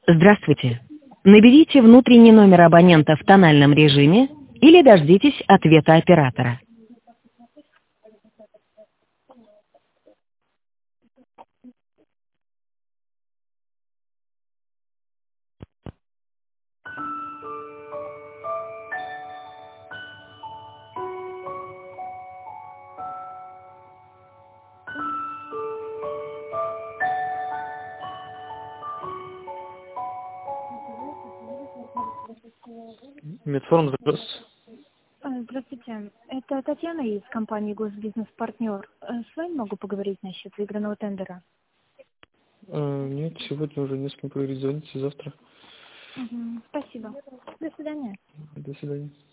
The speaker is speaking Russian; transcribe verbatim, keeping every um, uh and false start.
Здравствуйте. Наберите внутренний номер абонента в тональном режиме или дождитесь ответа оператора. Медфорум, здравствуйте. Э, Здравствуйте. Это Татьяна из компании Госбизнес-партнер. Э, С вами могу поговорить насчет выигранного тендера? Э, Нет, сегодня уже не с кем поговорить, звоните завтра. Мгм. Спасибо. До свидания. До свидания.